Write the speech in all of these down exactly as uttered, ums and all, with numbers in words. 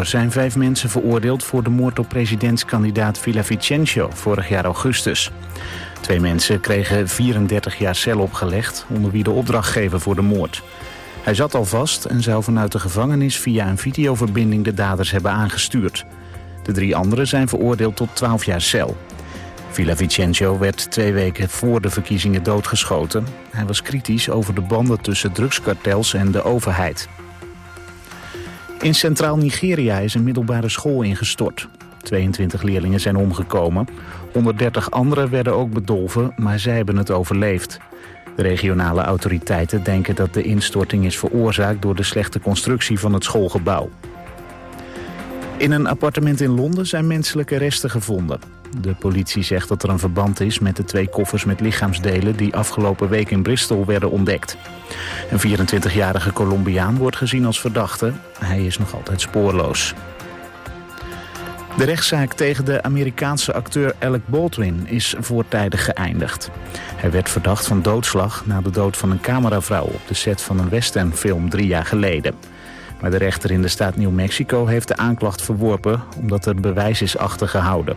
Ecuador zijn vijf mensen veroordeeld voor de moord op presidentskandidaat Villavicencio vorig jaar augustus. Twee mensen kregen vierendertig jaar cel opgelegd, onder wie de opdrachtgever voor de moord. Hij zat al vast en zou vanuit de gevangenis via een videoverbinding de daders hebben aangestuurd. De drie anderen zijn veroordeeld tot twaalf jaar cel. Villavicencio werd twee weken voor de verkiezingen doodgeschoten. Hij was kritisch over de banden tussen drugskartels en de overheid. In Centraal Nigeria is een middelbare school ingestort. tweeëntwintig leerlingen zijn omgekomen. honderddertig anderen werden ook bedolven, maar zij hebben het overleefd. De regionale autoriteiten denken dat de instorting is veroorzaakt door de slechte constructie van het schoolgebouw. In een appartement in Londen zijn menselijke resten gevonden. De politie zegt dat er een verband is met de twee koffers met lichaamsdelen die afgelopen week in Bristol werden ontdekt. Een vierentwintigjarige Colombiaan wordt gezien als verdachte. Hij is nog altijd spoorloos. De rechtszaak tegen de Amerikaanse acteur Alec Baldwin is voortijdig geëindigd. Hij werd verdacht van doodslag na de dood van een cameravrouw op de set van een westernfilm drie jaar geleden. Maar de rechter in de staat New Mexico heeft de aanklacht verworpen omdat er bewijs is achtergehouden.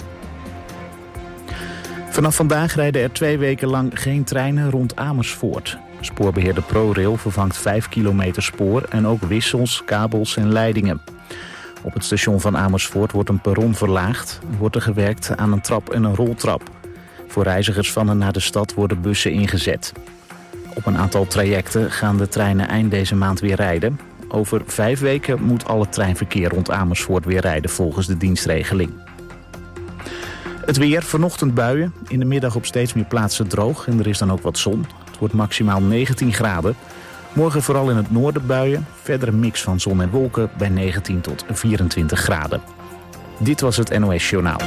Vanaf vandaag rijden er twee weken lang geen treinen rond Amersfoort. Spoorbeheerder ProRail vervangt vijf kilometer spoor en ook wissels, kabels en leidingen. Op het station van Amersfoort wordt een perron verlaagd. Wordt er gewerkt aan een trap en een roltrap. Voor reizigers van en naar de stad worden bussen ingezet. Op een aantal trajecten gaan de treinen eind deze maand weer rijden. Over vijf weken moet al het treinverkeer rond Amersfoort weer rijden volgens de dienstregeling. Het weer, vanochtend buien. In de middag op steeds meer plaatsen droog en er is dan ook wat zon. Het wordt maximaal negentien graden. Morgen vooral in het noorden buien. Verder een mix van zon en wolken bij negentien tot vierentwintig graden. Dit was het N O S Journaal.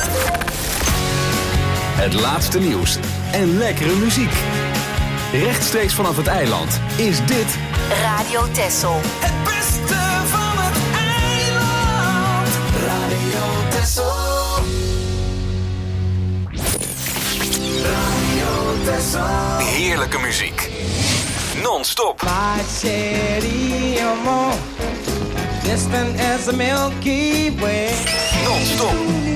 Het laatste nieuws en lekkere muziek. Rechtstreeks vanaf het eiland is dit Radio Texel. Het beste van het eiland. Radio Texel. Radio Texel. heerlijke muziek. Non-stop. My city, amor, distant as the Milky Way. Non-stop.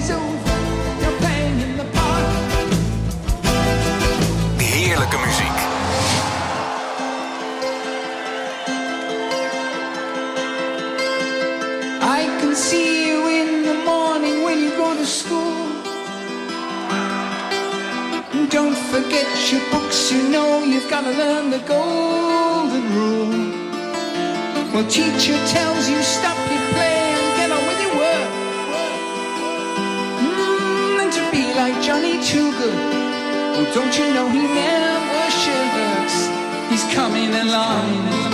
Heerlijke muziek. I can see you in the morning when you go to school. Don't forget your books, you know you've got to learn the golden rule. Well, teacher tells you stop your play and get on with your work. Mm, and to be like Johnny Too Good. Well, don't you know he never shirks? He's coming along.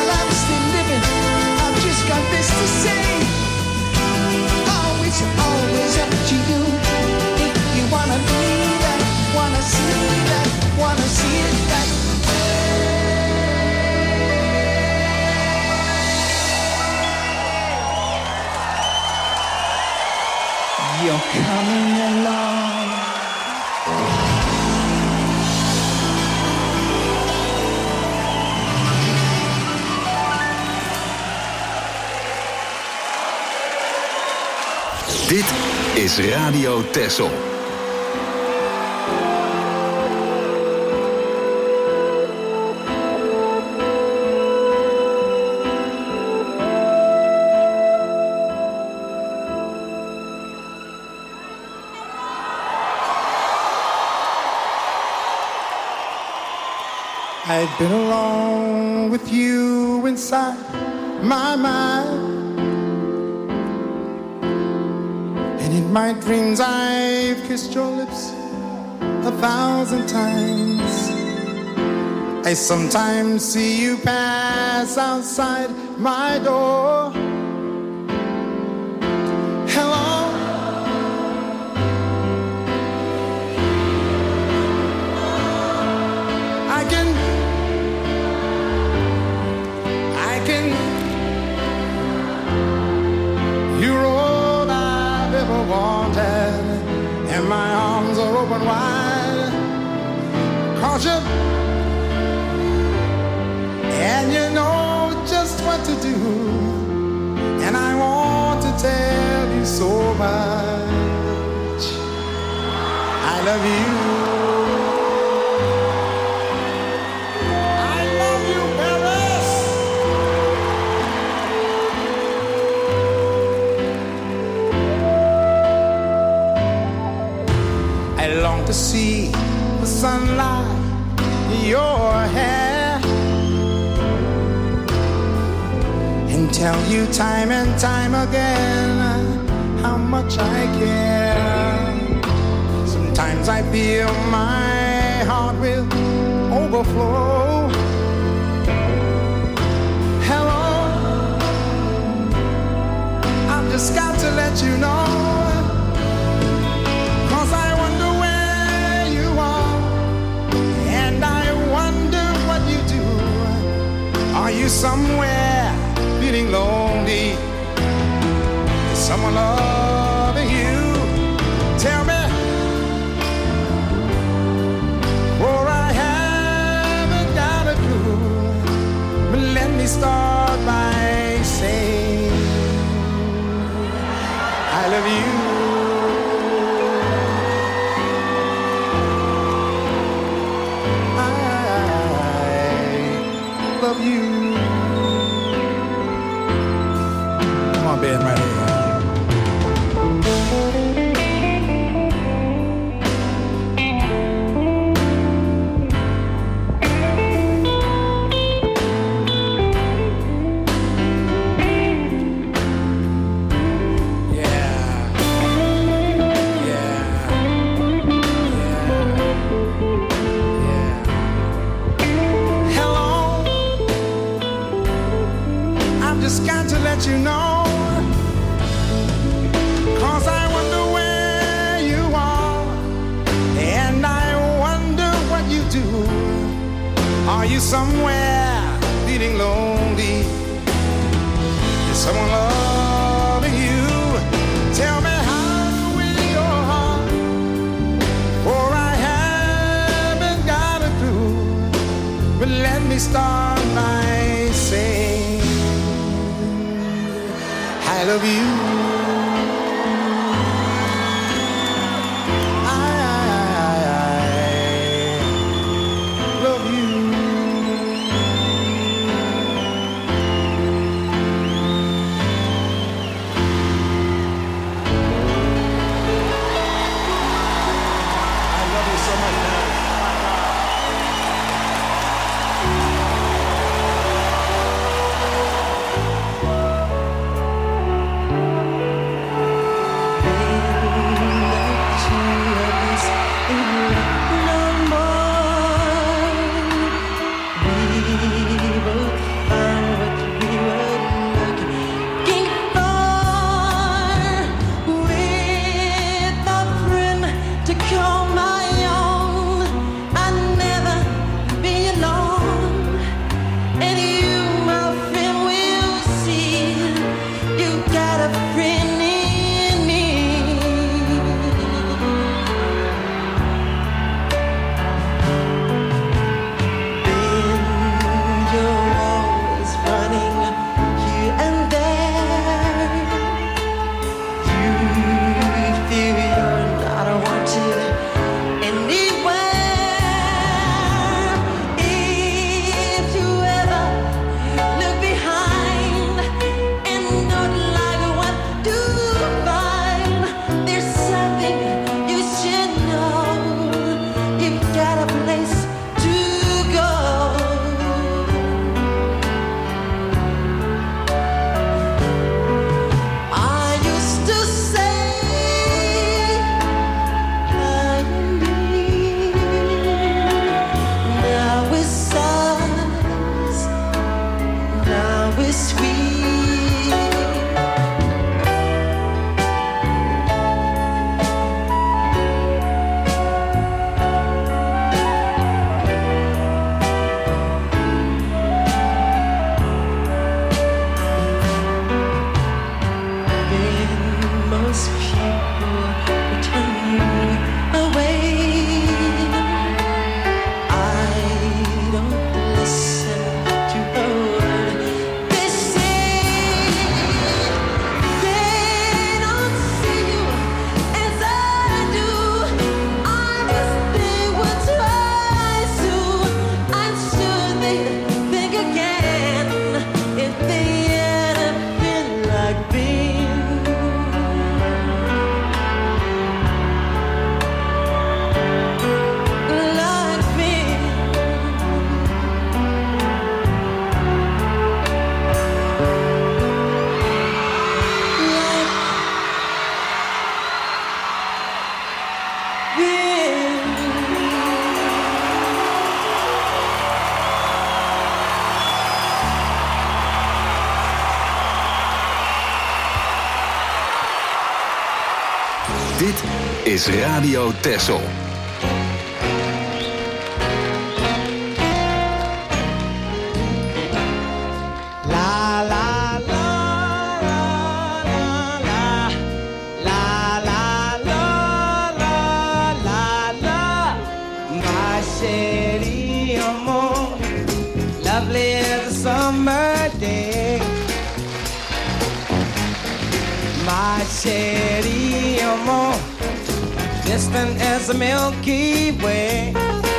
while I'm still living, I've just got this to say. Always, always up to you. If you wanna be that, wanna see that, wanna see it that way. You're coming along. Dit is Radio Texel. I'd been alone with you inside my mind. In my dreams I've kissed your lips a thousand times. I sometimes see you pass outside my door. Hello. I can I can You're all I've ever wanted, and my arms are open wide. Cause you, and you know just what to do, and I want to tell you so much. I love you. I love you, Paris. I long to see the sunlight in your hair and tell you time and time again how much I care. Sometimes I feel my heart will overflow. Hello, I've just got to let you know. Are you somewhere feeling lonely? Is someone loving you? Tell me, for I haven't got a clue. But let me start by saying I love you. I love you. Band right here. You know, cause I wonder where you are, and I wonder what you do. Are you somewhere feeling lonely? Is someone loving you? Tell me how will your heart, for I haven't got a clue. But let me start by saying I love you. Dit is Radio Texel. La la la la la la la la la la la. My city, amor, lovely as a summer day. My city, amor, distant as the Milky Way.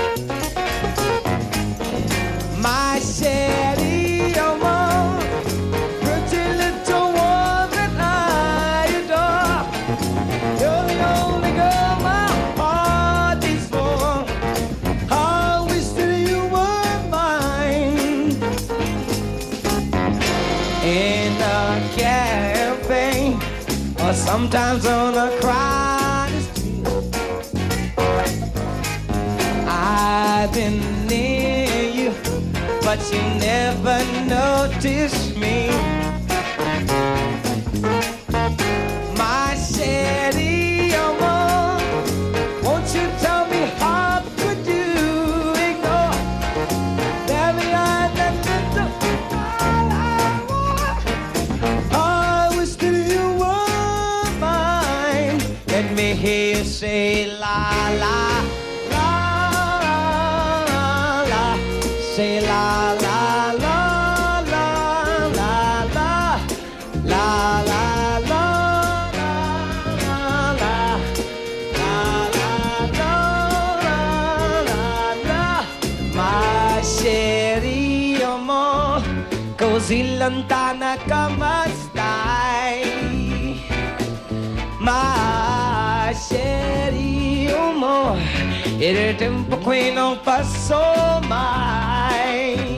My city, amor, pretty little one that I adore. You're the only girl my heart beats for. I wish that you were mine. In a cafe, or sometimes on a crowded street, I've been near you, but you never noticed me. My city, amor, won't you tell me how could you ignore that behind that little all I want? I wish that you were mine. Let me hear you say la la. Say la la la la la la la la la la la la la la. My city, amor, così lontana come stai. My city, amor, ed il tempo qui non passò mai.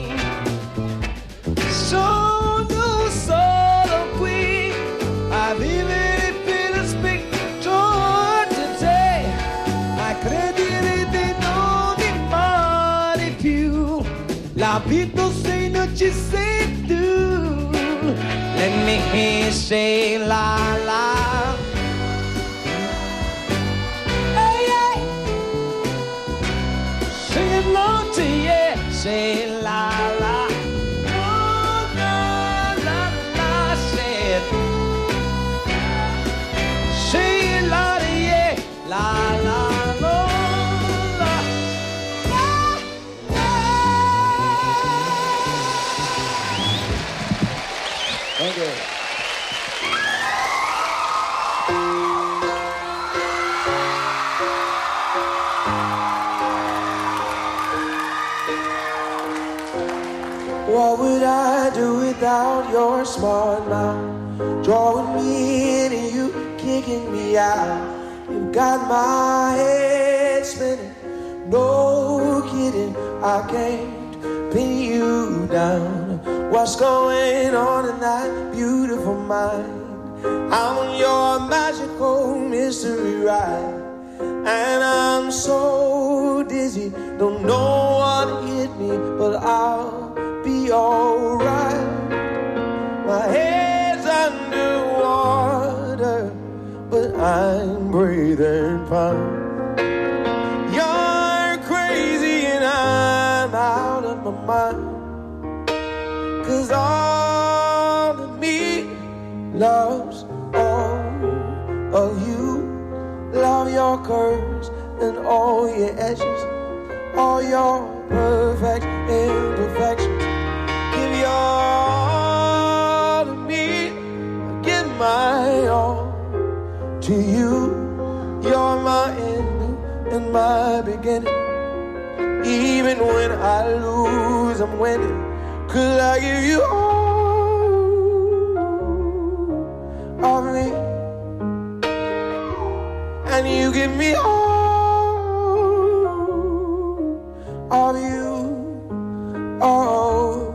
Sono solo qui a vivere per spettatore di te, a credere di non amare più. La vita se non ci sei tu. Let me hear you say la la. Say la la, oh, la la la, say it. Say la yeah, la la la la la la. Thank you. What would I do without your smart mouth? Drawing me in and you kicking me out. You've got my head spinning, no kidding, I can't pin you down. What's going on in that beautiful mind? I'm on your magical mystery ride, and I'm so dizzy, don't know what hit me, but I'll be alright. breathing fine. You're crazy and I'm out of my mind. 'Cause all of me loves all of you. Love your curves and all your edges, all your perfect imperfections. Give your all to me, give my all to you. You're my end and my beginning. Even when I lose, I'm winning. 'Cause I give you all of me, and you give me all of you. Oh,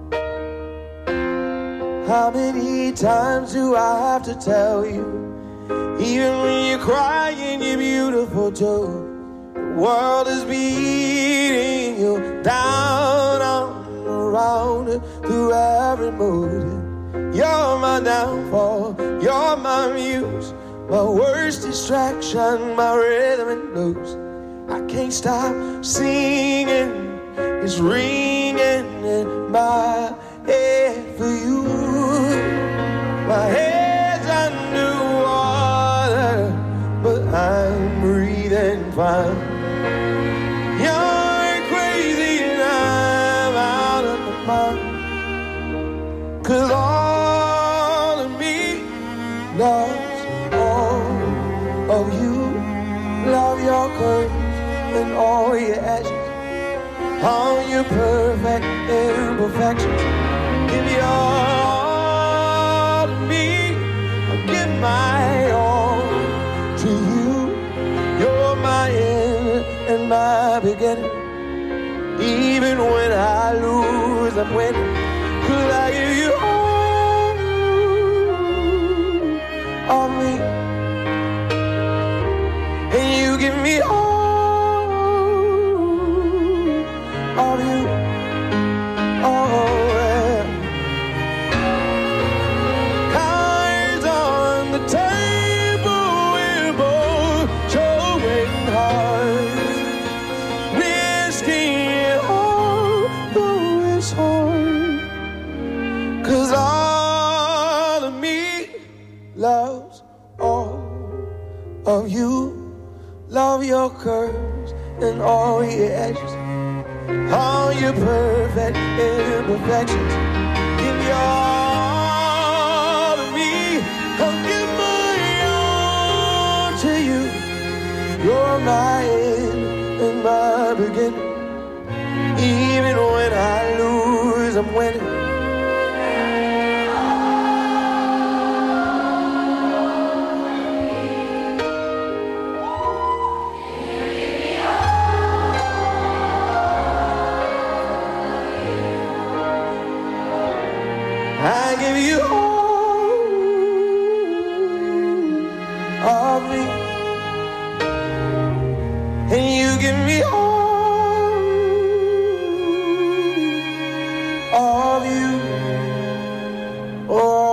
how many times do I have to tell you, even when you're crying, you're beautiful too. The world is beating you down, on, around, through every mood. You're my downfall, you're my muse, my worst distraction, my rhythm and blues. I can't stop singing, it's ringing in my head for you. My head's underwater, but I'm breathing fine. You're crazy and I'm out of my mind. 'Cause all of me loves all of you. Love your curves and all your edges, all your perfect imperfections. Give your all to me, I'll give my all to you. You're my end and my beginning. Even when I lose, I'm winning. 'Cause I give you all of me, and you give me all of you. Oh, yeah. Cards on the table, we're both showing hearts, risking it all, though it's hard. 'Cause all of me loves all of you. Love your curves and all your edges, all your perfect imperfections. Give your all to me, I'll give my all to you. You're my end and my beginning. Even when I lose, I'm winning. I give you all of me, and you give me all of you. Oh.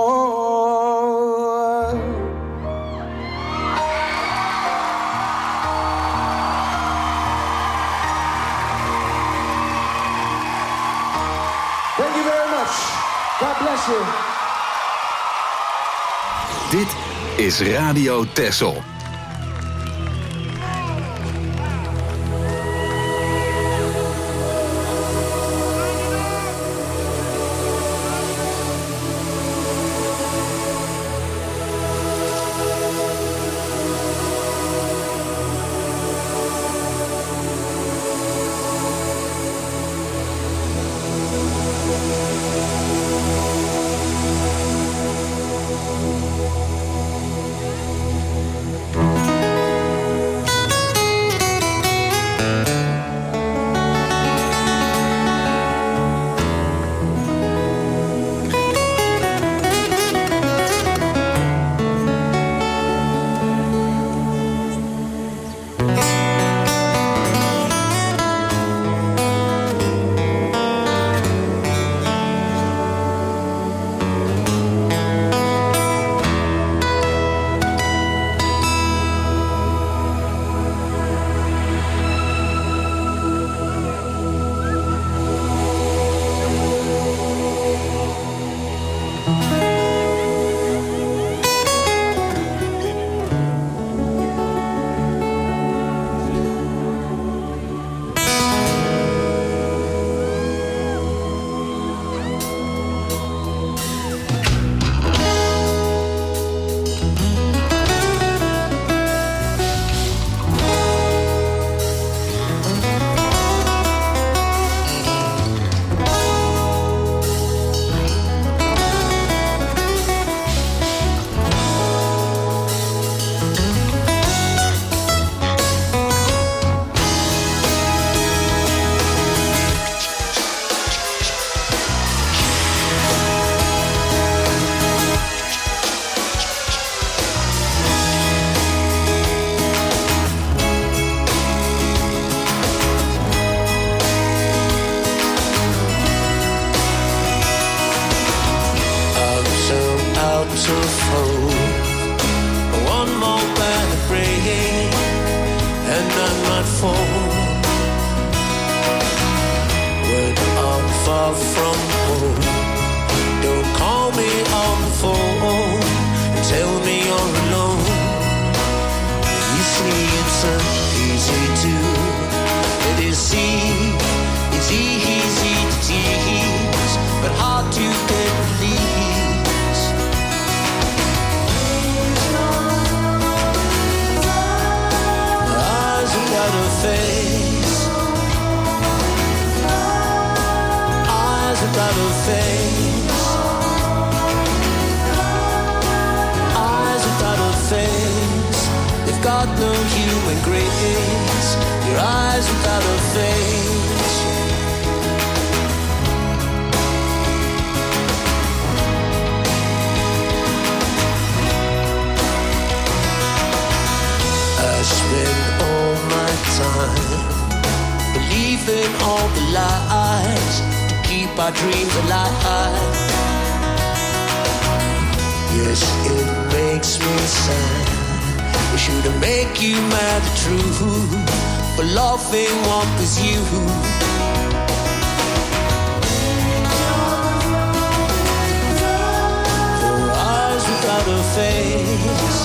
Thank you very much. God bless you. Dit is Radio Texel. to fold. One more bad break, and I might fall. When I'm far from home, don't call me on the phone and tell me you're alone. You see, it's so easy to, it is see, it's easy to tease, but hard to get released. Eyes without a face, eyes without a face, eyes without a face. They've got no human grace. Your eyes without a face. I spend all my time believing all the lies to keep our dreams alive. Yes, it makes me sad. It shouldn't make you mad, the truth, for loving what was you. For eyes without a face,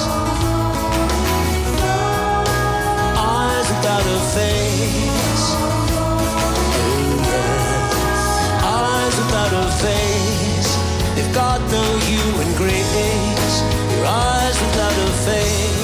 eyes without a face, oh yeah. Eyes without a face, they've got no human grace. Your eyes without a face.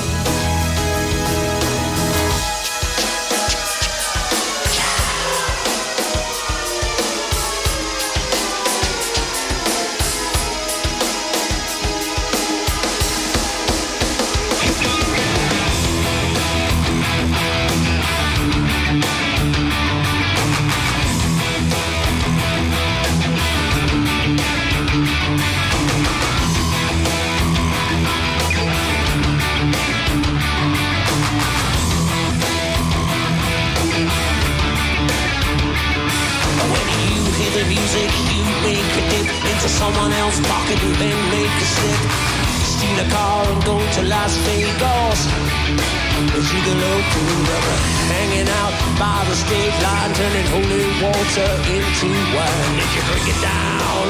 Someone else's pocket and then make a slip. Steal a car and go to Las Vegas. See the local rubber hanging out by the state line, turning holy water into wine. If you drink it down,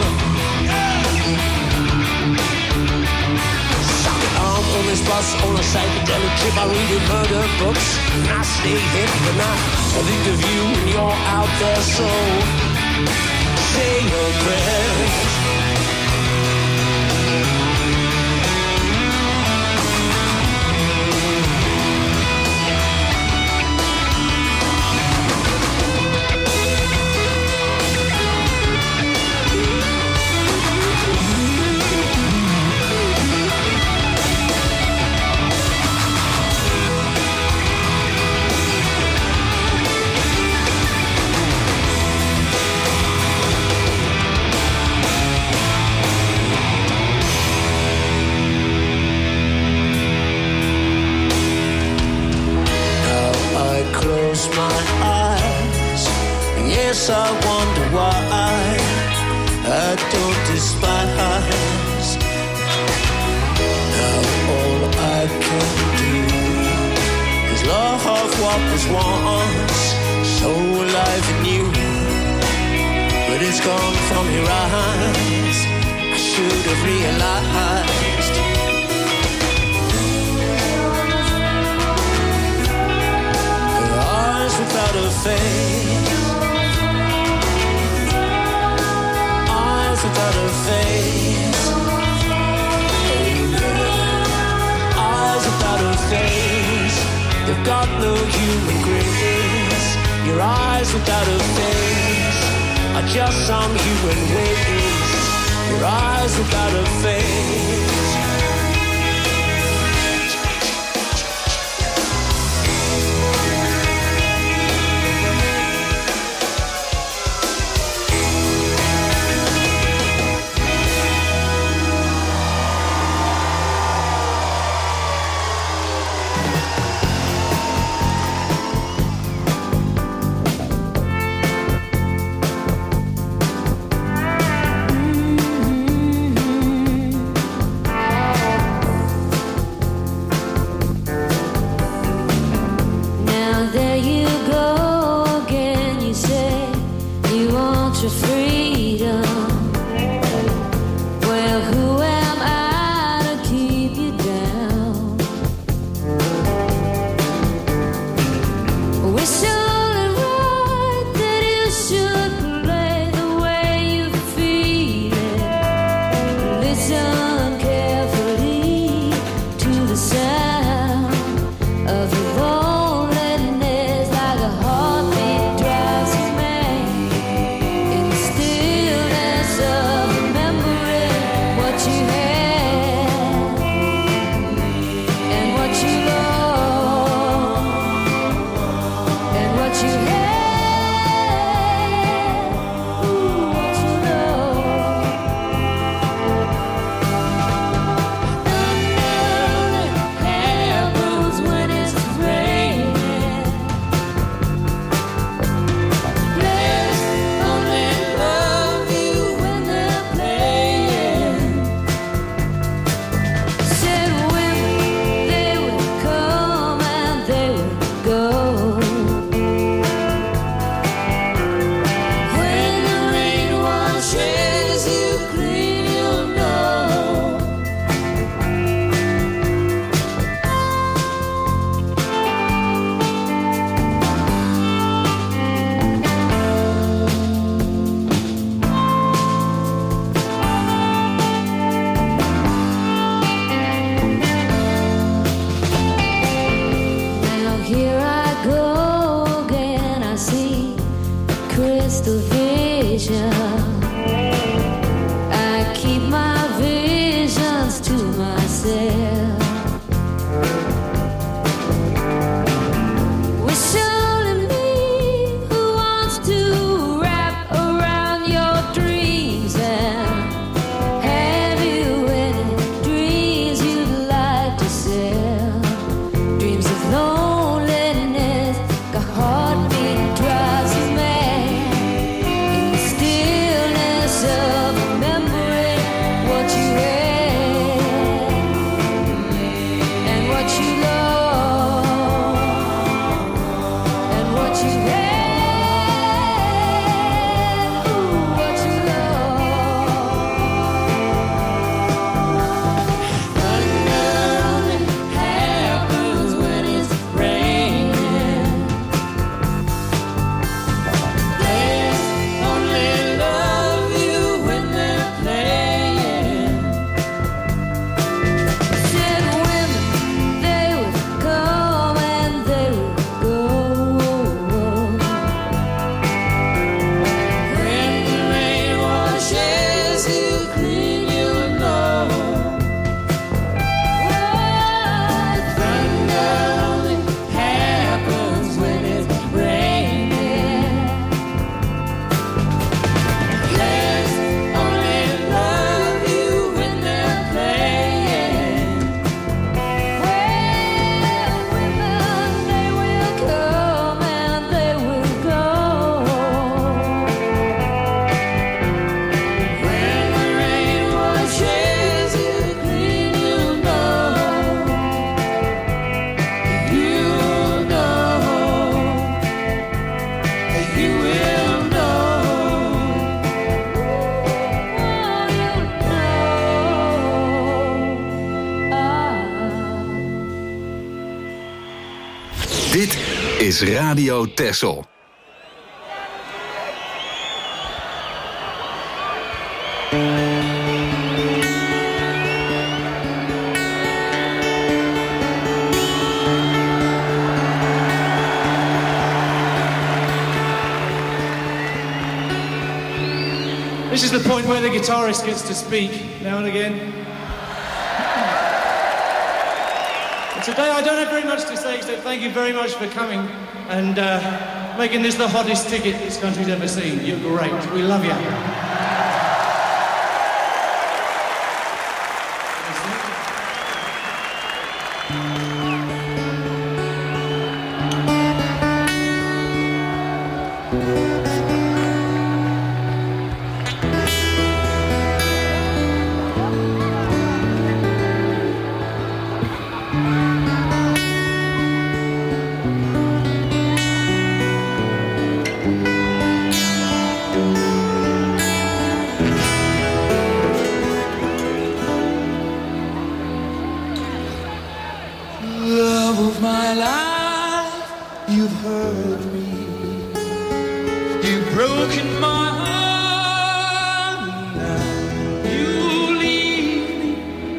suck it on on this bus on a psychedelic trip. I read in murder books and I stay hip, but now I think of you and you're out there, so say your prayers. My eyes, and yes, I wonder why I don't despise. Now all I can do is love what was once so alive and new, but it's gone from your eyes. I should have realized. Without a face, eyes without a face, oh yeah. Eyes without a face, they've got no human grace. Your eyes without a face are just some human ways. Your eyes without a face. Mm-hmm. your freedom. Well, who am I to keep you down? We should it right that you should play the way you feel it. Listen carefully to the sound of the loneliness, like a heartbeat drives you mad. In the stillness of remembering what you had and what you lost and what you had, ooh, what you lost. Nothing happens when it's raining. Players only love you when they're playing. Said women, they would come and they would go. When the rain washes you clean, you'll know. Now here I go again, I see crystal vision. I keep my visions to myself. Wish only me who wants to wrap around your dreams and have you any dreams you'd like to sell. Dreams of loneliness, like a heartbeat drives you mad. In the stillness of remembering what you had and what you lost and what you had, ooh, what you lost. Nothing happens when it's raining. Players only love you when they're playing. Said women, they would come and they would go. When the rain washes you clean, you'll know. Thunder only happens when it's raining. Players only love you when they're playing. Well, women, they will come and they will go. When the rain washes you clean, you'll know. You'll know. You will know. Oh, you'll know. Ah. Dit is Radio Texel. This is the point where the guitarist gets to speak now and again. And today I don't have very much to say except thank you very much for coming and uh, making this the hottest ticket this country's ever seen. You're great. We love you. my life, you've hurt me. You've broken my heart, and now you leave me.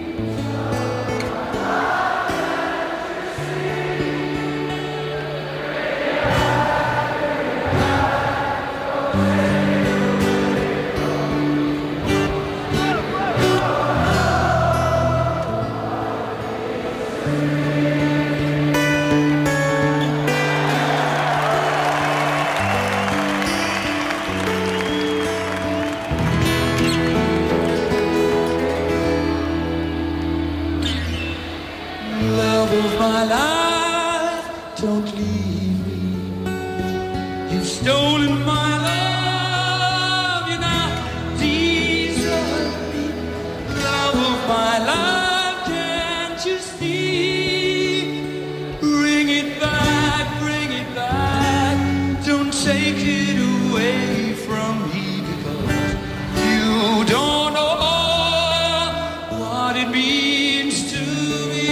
My life, don't leave me. You've stolen my love, you now desert me. Love of my life, can't you see? Bring it back, bring it back. Don't take it away from me, because you don't know what it means to me.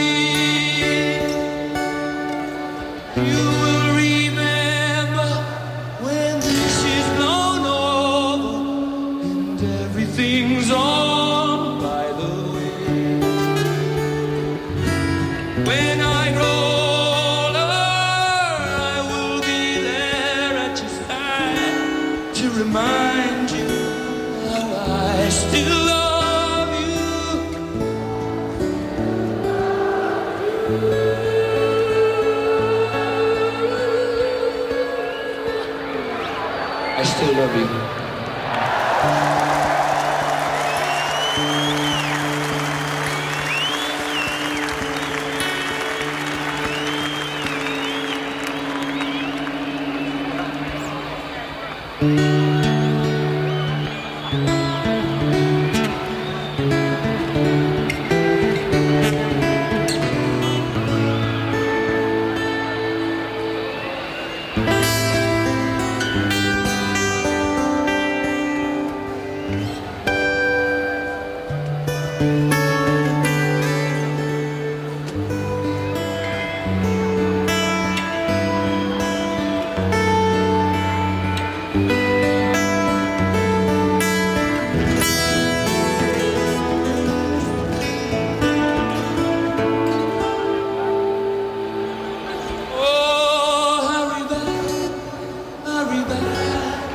You will remember when this is blown over and everything's on by the way. When I grow older, I will be there at your side to remind you how I still love you. I still love you.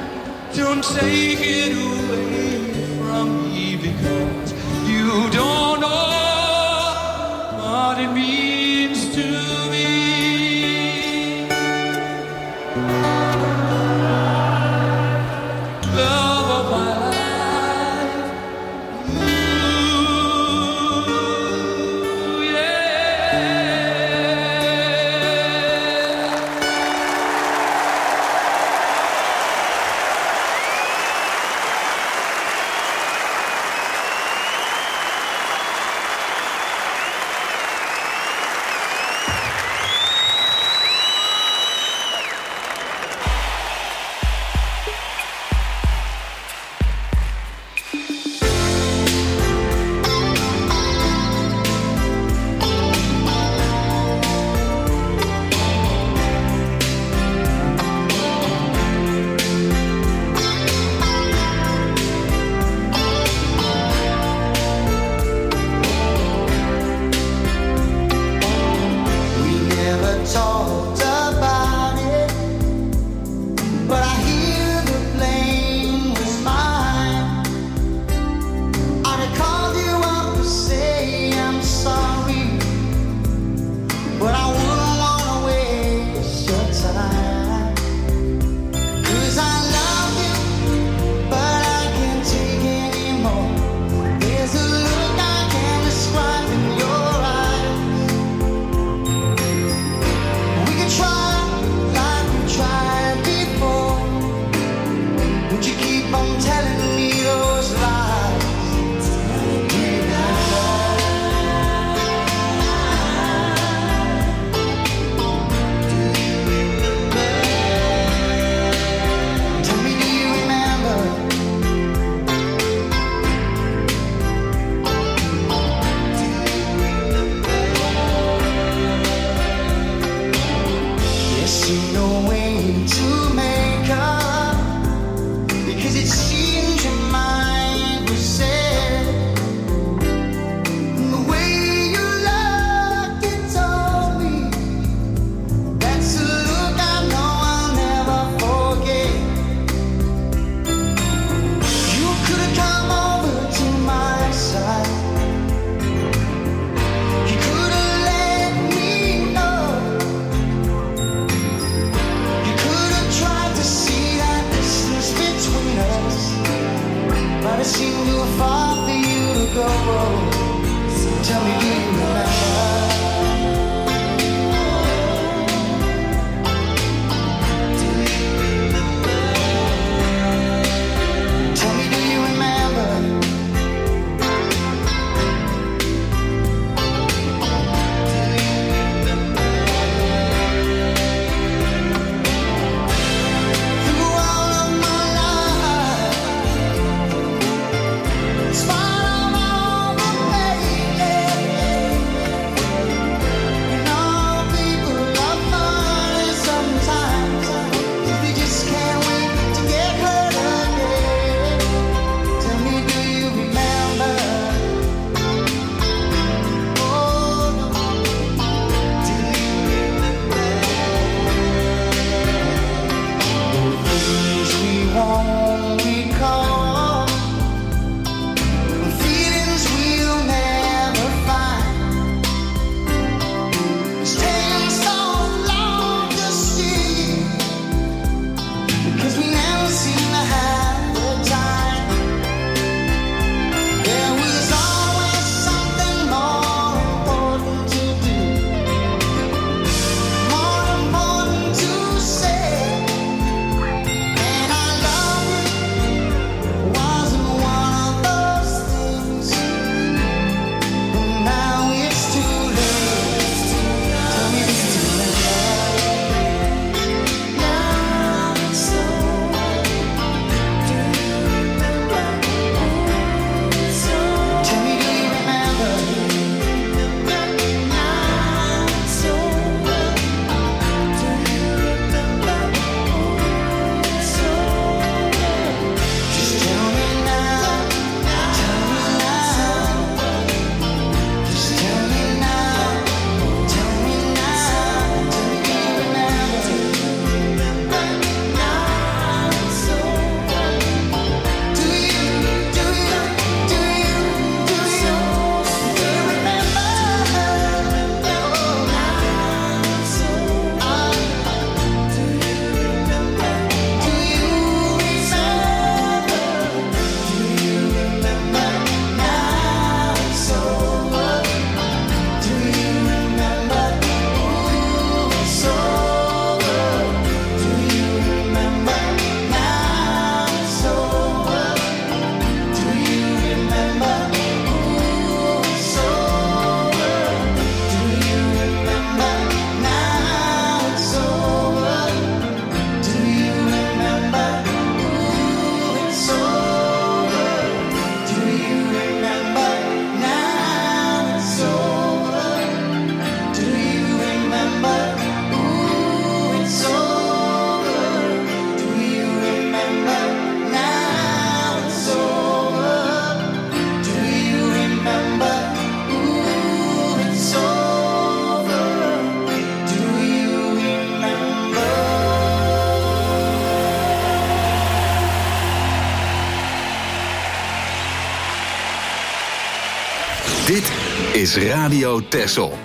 Don't take it away from me, because you don't Dit is Radio Texel.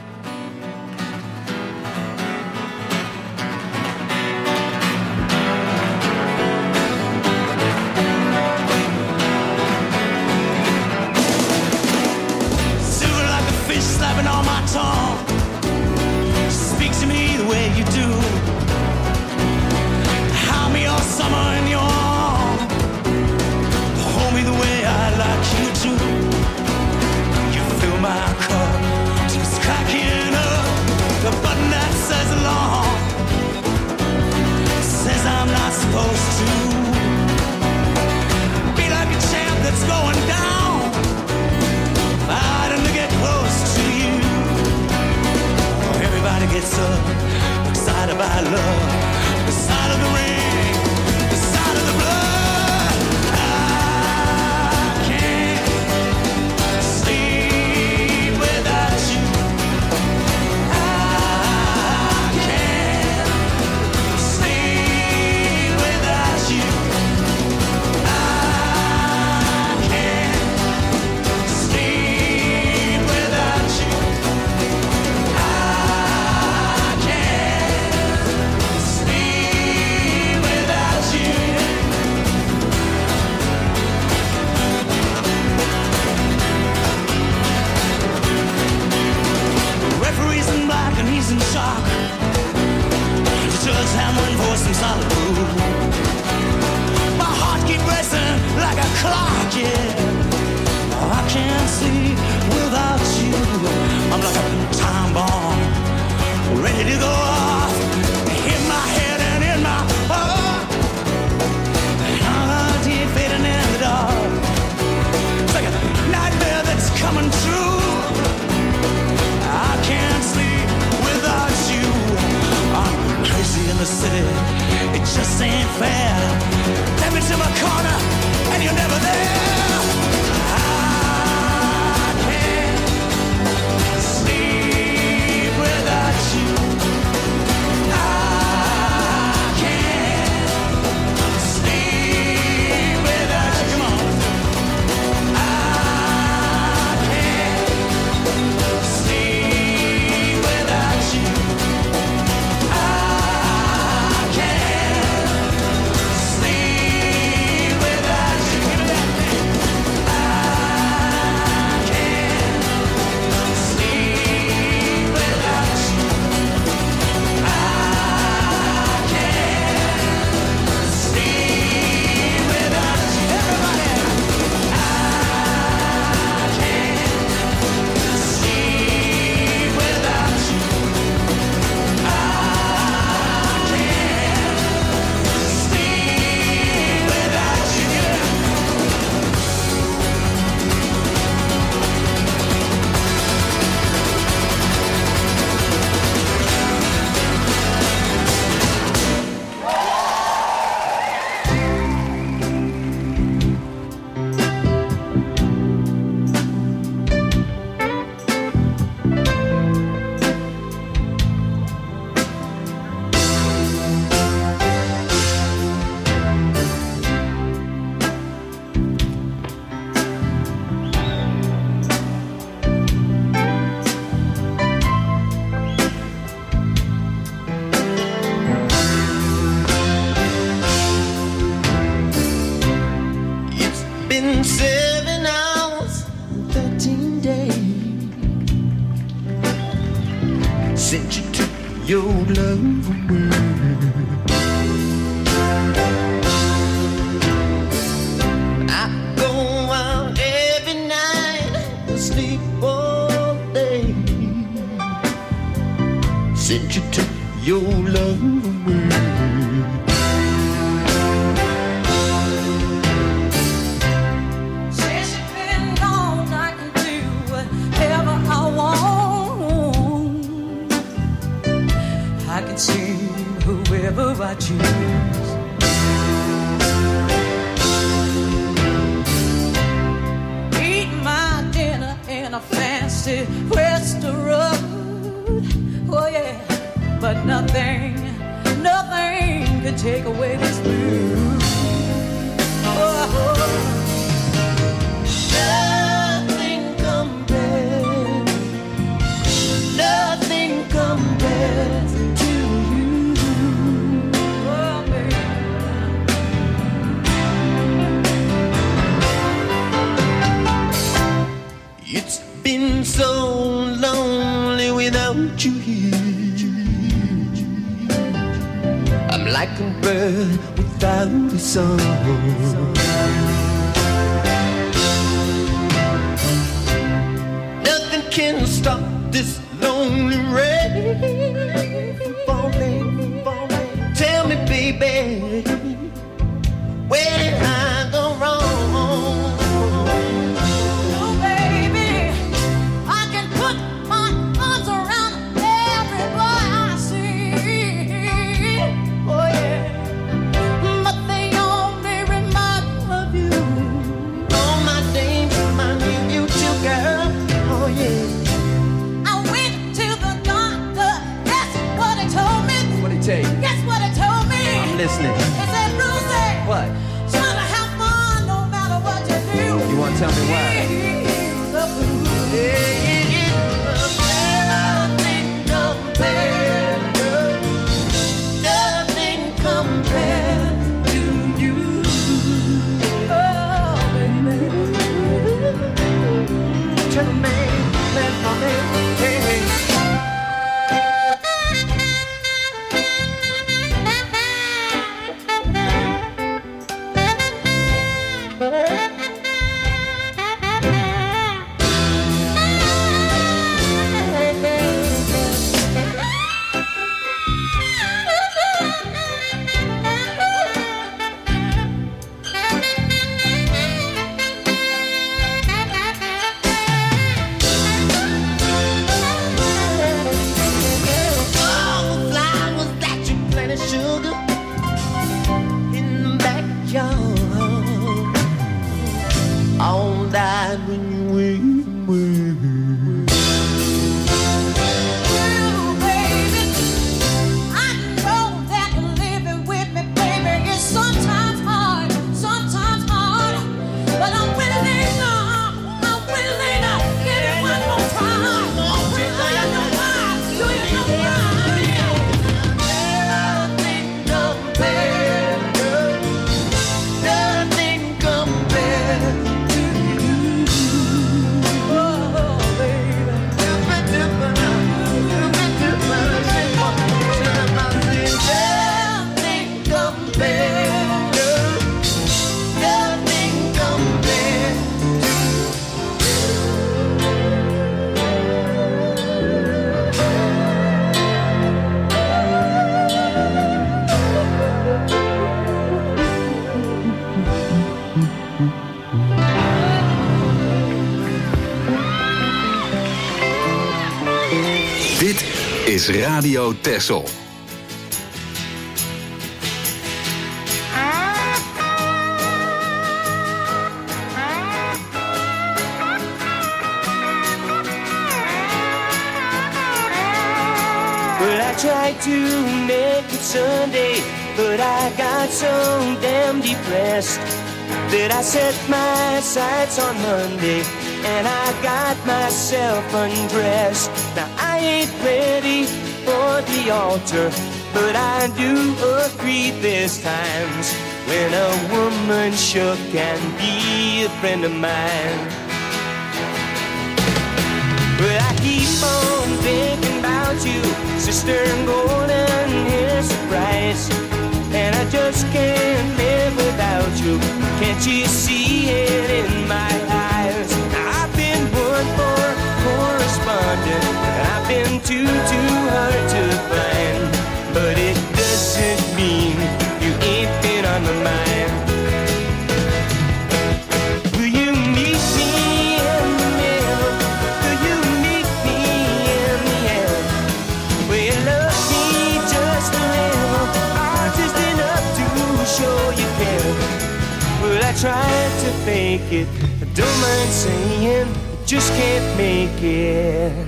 dark. Just drugs hammering for some solid food. My heart keeps racing like a clock, yeah. I can't sleep without you. I'm like a time bomb, ready to go off. In my head and in my heart. I'm deep fading in the dark. It's like a nightmare that's coming true. I can't sleep without you. I'm crazy in the city, it just ain't fair. Take me to my corner and you're never there. I can't sleep without you. I can't sleep without you. Come on. I can't sleep without you. I can't sleep without you. Give me that thing. I can't sleep without you. I can't sleep without you. Everybody. I can't sleep without you. I can't sleep without you. It's been seven hours and thirteen days since you took your love away. I go out every night and sleep all day since you took your love away. Since you've been gone, I can do whatever I want. I can see whoever I choose. Eat my dinner in a fancy restaurant. Oh yeah, but nothing, nothing can take away this blues. Oh, nothing compares, nothing compares to you. Oh, baby. It's been so lonely without you here. I'm like a bird without a song. Nothing can stop this lonely rain from falling, falling. Tell me, baby, where did I go wrong? Oh, baby, I can put my arms around every boy I see. Oh, yeah, but they only remind me of you. All my days remind me of you too, girl. Oh, yeah. I went to the doctor. Guess what he told me? What'd he take? Guess what he told me? I'm listening. He said, Brucey, What? try to have fun no matter what you do. You wanna tell me why? The blues. Yeah, yeah, yeah. Nothing compares, nothing compares to you. Oh, baby. Tell me, let me, hey, hey. Dit is Radio Texel. I tried to make it Sunday, but I got so damn depressed that I set my sights on Monday and I got myself undressed. Now I ain't ready for the altar, but I do agree there's times when a woman sure can be a friend of mine. But I keep on thinking about you, sister and golden hair surprise, and I just can't live without you. Can't you see it in my eyes? Now I've been one for correspondent, and I've been too, too hard to find, but it doesn't mean you ain't been on my mind. Will you meet me in the middle? Will you meet me in the end? Will you love me just a little, or just enough to show you care? Well, I tried to fake it, I don't mind saying, I just can't make it.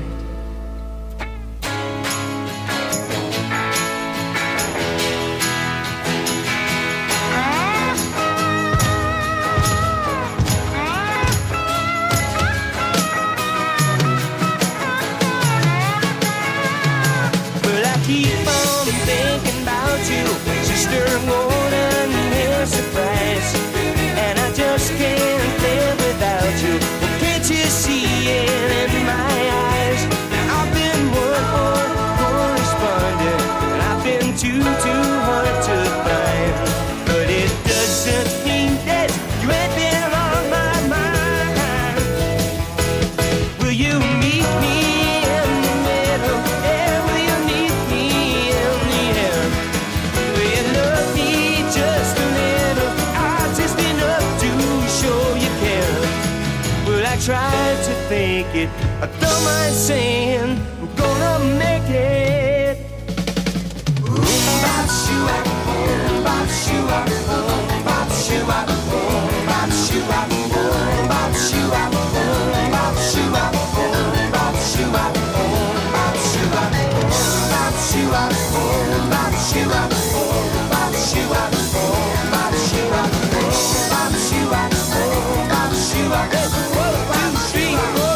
Well, I keep on thinking about you, sister, golden hair surprise, and I just can't live without you. Well, can't you see it in my eyes? I've been one for correspondent, and I've been too, too hard to find, but it doesn't mean that you ain't been on my mind. Will you meet me in the middle? Yeah, will you meet me in the end? Will you love me just a little, or just enough to show you care? Well, I tried to fake it, I don't mind saying I'm gonna make it. Boom, bop, shoo-ah, boom, bop, shoo-ah, boom, bop, shoo-ah, boom, bop, shoo-ah, boom, bop, shoo-ah, boom, bop, shoo-ah, boom, bop, shoo-ah, boom, bop, shoo-ah, boom, bop, shoo-ah, boom, bop, shoo-ah, boom, bop, shoo-ah, boom, bop, shoo-ah, boom, bop, shoo-ah, boom, bop, shoo-ah. One, two, three, four.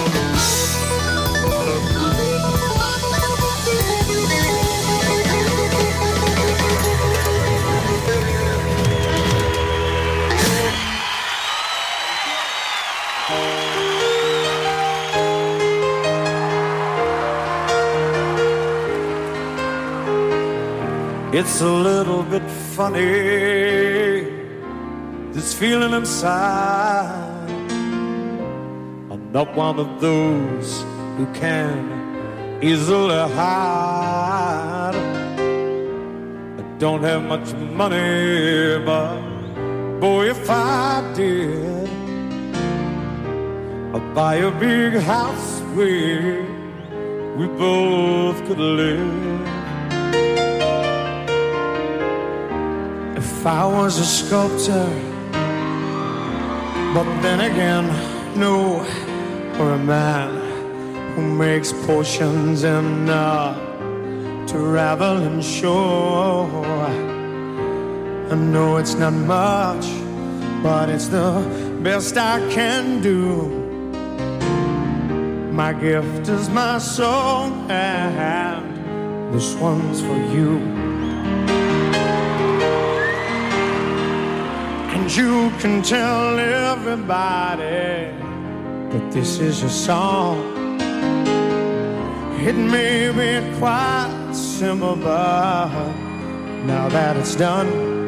It's a little bit funny, this feeling inside. I'm not one of those who can easily hide. I don't have much money, but boy, if I did, I'd buy a big house where we both could live. If I was a sculptor, but then again, no, or a man who makes potions enough to ravel and show. I know it's not much, but it's the best I can do. My gift is my song, and this one's for you. And you can tell everybody that this is your song. It may be quite simple, but now that it's done,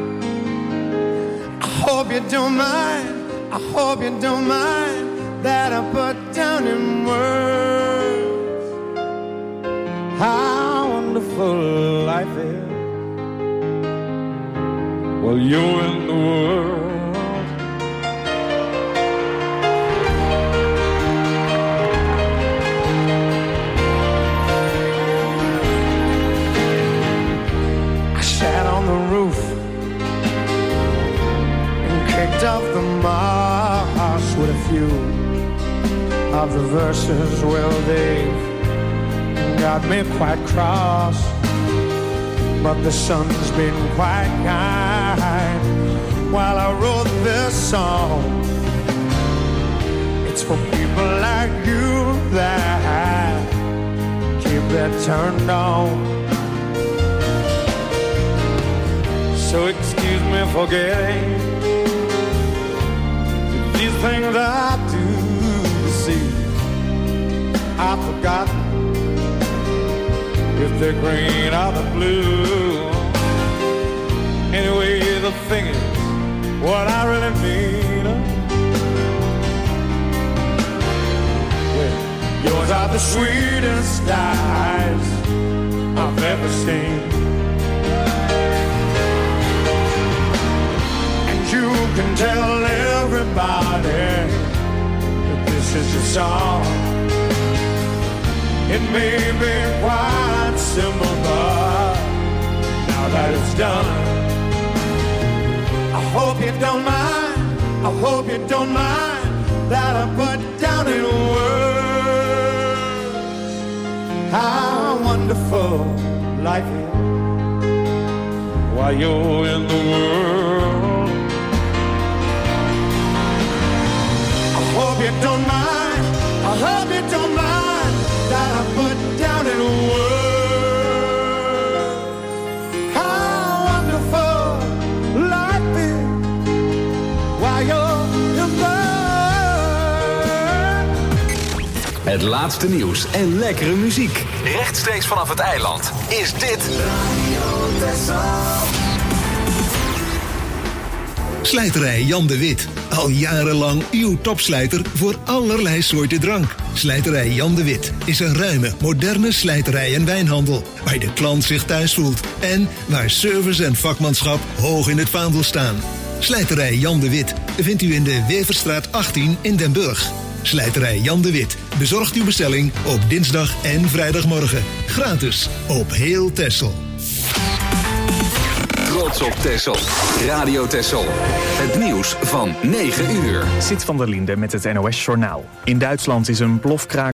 I hope you don't mind, I hope you don't mind that I put down in words how wonderful life is while you're in the world. verses, well, they've got me quite cross, but the sun's been quite kind while I wrote this song. It's for people like you that keep that turned on. So excuse me for getting these things I do see. I've forgotten if they're green or the blue. Anyway, the thing is what I really mean. Well, yours are the sweetest eyes I've ever seen. You can tell everybody that this is your song. It may be quite simple, but now that it's done, I hope you don't mind, I hope you don't mind that I put down in words how wonderful life is while you're in the world. I hope you don't mind, I hope you don't mind that I put down in words how wonderful life is while you're in the. Het laatste nieuws en lekkere muziek. Rechtstreeks vanaf het eiland is dit Radio Texel. Slijterij Jan de Wit. Al jarenlang uw topslijter voor allerlei soorten drank. Slijterij Jan de Wit is een ruime, moderne slijterij en wijnhandel waar de klant zich thuis voelt en waar service en vakmanschap hoog in het vaandel staan. Slijterij Jan de Wit vindt u in de Weverstraat achttien in Den Burg. Slijterij Jan de Wit bezorgt uw bestelling op dinsdag en vrijdagmorgen. Gratis op heel Texel. Trots op Texel. Radio Texel. Het nieuws van negen uur. Sit van der Linde met het N O S Journaal. In Duitsland is een plofkraak